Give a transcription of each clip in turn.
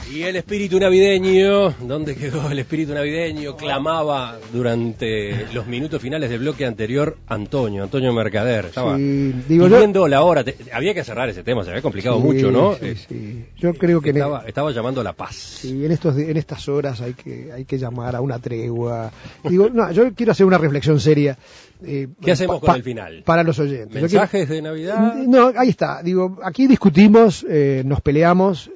Y el espíritu navideño, ¿dónde quedó el espíritu navideño? Clamaba durante los minutos finales del bloque anterior Antonio Mercader. Estaba pidiendo la hora. Había que cerrar ese tema, se había complicado mucho, ¿no? Sí. Yo creo que estaba llamando a la paz. Sí, en estas horas hay que llamar a una tregua. Digo, no, yo quiero hacer una reflexión seria. ¿Qué hacemos con el final? Para los oyentes. ¿Mensajes de Navidad? No, ahí está. Digo, aquí discutimos, nos peleamos,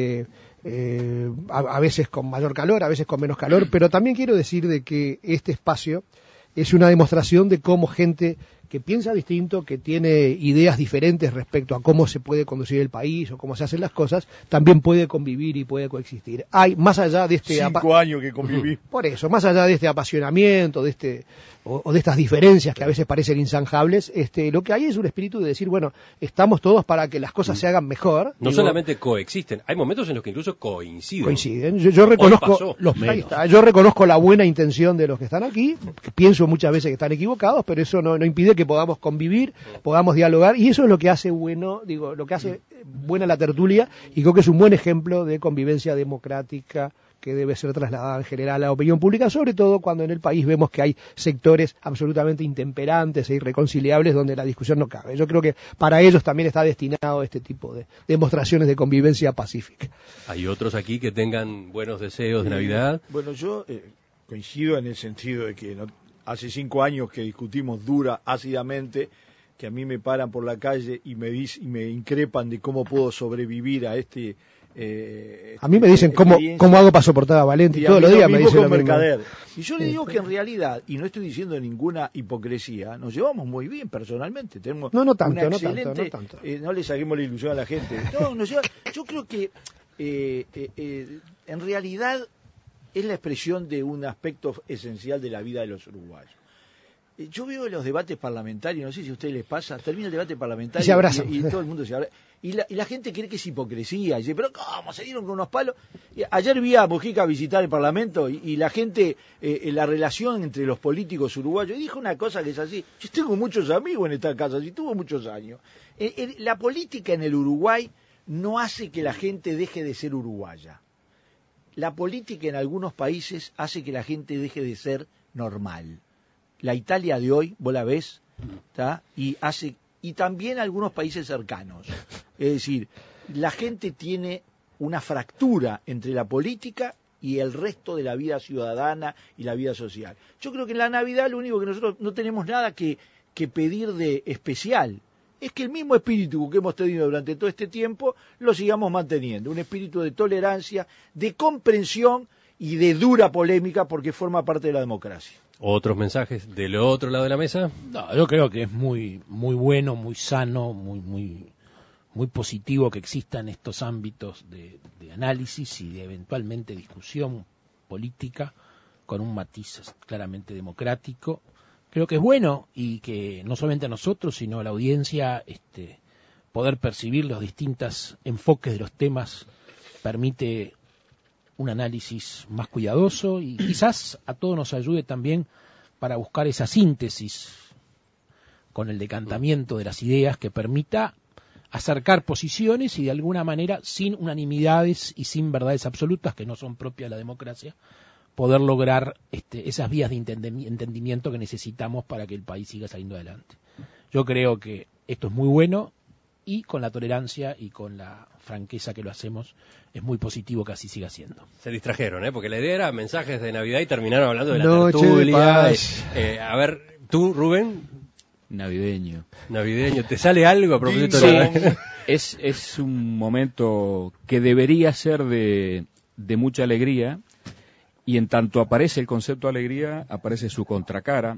a veces con mayor calor, a veces con menos calor, pero también quiero decir de que este espacio es una demostración de cómo gente que piensa distinto, que tiene ideas diferentes respecto a cómo se puede conducir el país o cómo se hacen las cosas, también puede convivir y puede coexistir. Hay, más allá de este... 5 años que conviví. Por eso, más allá de este apasionamiento, de estas diferencias que a veces parecen inzanjables, lo que hay es un espíritu de decir, bueno, estamos todos para que las cosas se hagan mejor. No solamente coexisten, hay momentos en los que incluso coinciden. Yo reconozco la buena intención de los que están aquí, que pienso muchas veces que están equivocados, pero eso no impide que podamos convivir, podamos dialogar, y eso es lo que hace lo que hace buena la tertulia, y creo que es un buen ejemplo de convivencia democrática que debe ser trasladada en general a la opinión pública, sobre todo cuando en el país vemos que hay sectores absolutamente intemperantes e irreconciliables donde la discusión no cabe. Yo creo que para ellos también está destinado este tipo de demostraciones de convivencia pacífica. ¿Hay otros aquí que tengan buenos deseos de Navidad? Bueno, yo coincido en el sentido de que hace 5 años que discutimos ácidamente, que a mí me paran por la calle y me increpan de cómo puedo sobrevivir a a mí me dicen cómo hago para soportar a Valente y todos los días me dicen lo Mercader. Y yo le digo que en realidad, y no estoy diciendo ninguna hipocresía, nos llevamos muy bien personalmente. Tenemos no tanto. No le saquemos la ilusión a la gente. Yo creo que en realidad es la expresión de un aspecto esencial de la vida de los uruguayos. Yo veo los debates parlamentarios, no sé si a ustedes les pasa, termina el debate parlamentario y se abrazan. Y todo el mundo se abraza. Y la gente cree que es hipocresía, y dice, pero ¿cómo? Se dieron con unos palos. Ayer vi a Mujica visitar el Parlamento y la gente, la relación entre los políticos uruguayos, y dijo una cosa que es así, yo tengo muchos amigos en esta casa, y tuvo muchos años. La política en el Uruguay no hace que la gente deje de ser uruguaya. La política en algunos países hace que la gente deje de ser normal. La Italia de hoy, vos la ves, ¿tá? Y también algunos países cercanos. Es decir, la gente tiene una fractura entre la política y el resto de la vida ciudadana y la vida social. Yo creo que en la Navidad lo único que nosotros no tenemos nada que pedir de especial es que el mismo espíritu que hemos tenido durante todo este tiempo lo sigamos manteniendo, un espíritu de tolerancia, de comprensión y de dura polémica, porque forma parte de la democracia. ¿Otros mensajes del otro lado de la mesa? No, yo creo que es muy bueno, muy sano, muy positivo que existan estos ámbitos de análisis y de eventualmente discusión política con un matiz claramente democrático. Creo que es bueno, y que no solamente a nosotros, sino a la audiencia, poder percibir los distintos enfoques de los temas permite un análisis más cuidadoso, y quizás a todos nos ayude también para buscar esa síntesis con el decantamiento de las ideas que permita acercar posiciones y de alguna manera, sin unanimidades y sin verdades absolutas que no son propias de la democracia, poder lograr esas vías de entendimiento que necesitamos para que el país siga saliendo adelante. Yo creo que esto es muy bueno, y con la tolerancia y con la franqueza que lo hacemos, es muy positivo que así siga siendo. Se distrajeron, porque la idea era mensajes de Navidad y terminaron hablando de la tertulia. A ver, tú, Rubén. Navideño. ¿Te sale algo a propósito de la Navidad? Es un momento que debería ser de mucha alegría, y en tanto aparece el concepto de alegría, aparece su contracara,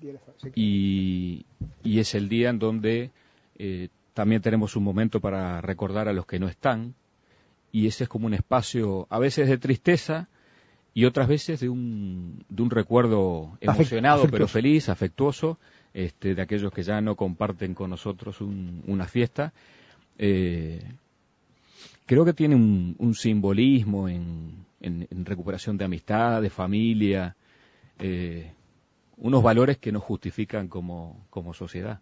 y es el día en donde también tenemos un momento para recordar a los que no están, y ese es como un espacio a veces de tristeza y otras veces de un recuerdo emocionado, pero feliz, afectuoso, de aquellos que ya no comparten con nosotros una fiesta. Creo que tiene un simbolismo en recuperación de amistad, de familia, unos valores que nos justifican como sociedad.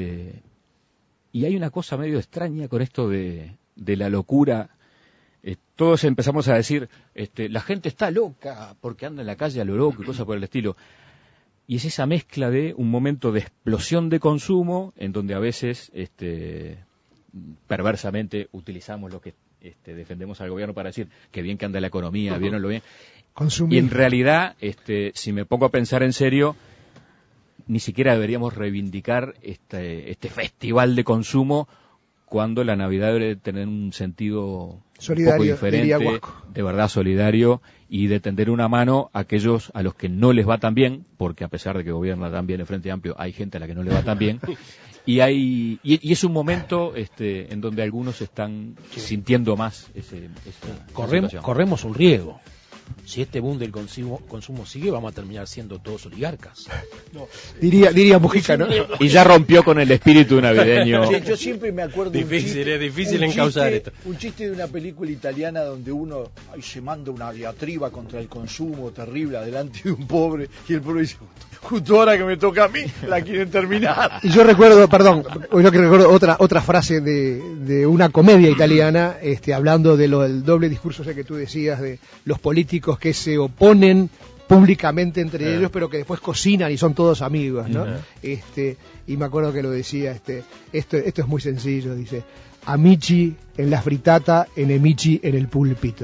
Y hay una cosa medio extraña con esto de la locura. todos empezamos a decir, la gente está loca porque anda en la calle a lo loco y cosas por el estilo. Y es esa mezcla de un momento de explosión de consumo en donde a veces perversamente utilizamos lo que defendemos al gobierno para decir que bien que anda la economía, bien o lo bien. Consumir. Y en realidad, si me pongo a pensar en serio, ni siquiera deberíamos reivindicar este festival de consumo cuando la Navidad debe tener un sentido solidario, un poco diferente, de verdad solidario, y de tender una mano a aquellos a los que no les va tan bien, porque a pesar de que gobierna tan bien el Frente Amplio, hay gente a la que no le va tan bien, y es un momento en donde algunos están sintiendo más corremos un riesgo. Si este boom del consumo sigue, vamos a terminar siendo todos oligarcas. No, diría Mujica, ¿no? Y ya rompió con el espíritu navideño. Sí, yo siempre me acuerdo es difícil encauzar esto. Un chiste de una película italiana donde uno se manda una diatriba contra el consumo terrible adelante de un pobre, y el pobre dice, justo ahora que me toca a mí, la quieren terminar. Y yo recuerdo, otra frase de una comedia italiana, hablando del doble discurso ese que tú decías, de los políticos que se oponen públicamente entre ellos, pero que después cocinan y son todos amigos, ¿no? Y me acuerdo que lo decía, esto es muy sencillo, dice, amici en la fritata, enemici en el púlpito.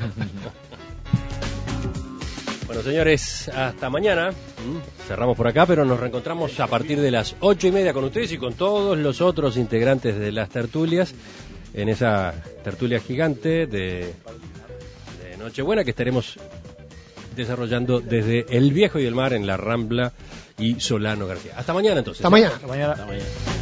Bueno, señores, hasta mañana. Cerramos por acá, pero nos reencontramos a partir de las 8:30 con ustedes y con todos los otros integrantes de las tertulias, en esa tertulia gigante de Nochebuena que estaremos desarrollando desde El Viejo y el Mar en la Rambla y Solano García. Hasta mañana entonces. Hasta mañana. Hasta mañana.